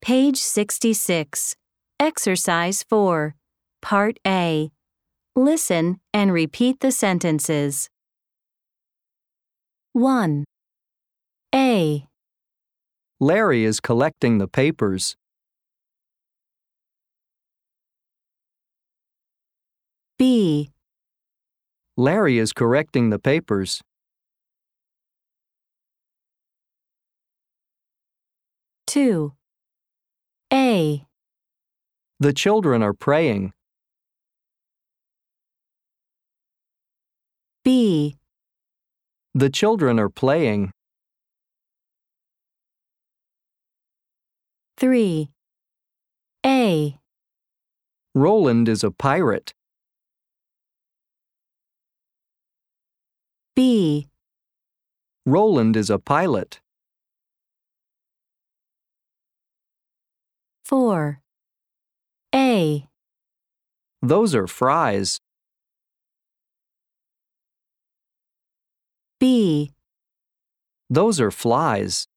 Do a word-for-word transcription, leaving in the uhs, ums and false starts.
Page sixty-six. Exercise four. Part A. Listen and repeat the sentences. one. A. Larry is collecting the papers. B. Larry is correcting the papers. two. A. The children are praying. B. The children are playing. three. A. Roland is a pirate. B. Roland is a pilot. four. A. Those are fries. B. Those are flies.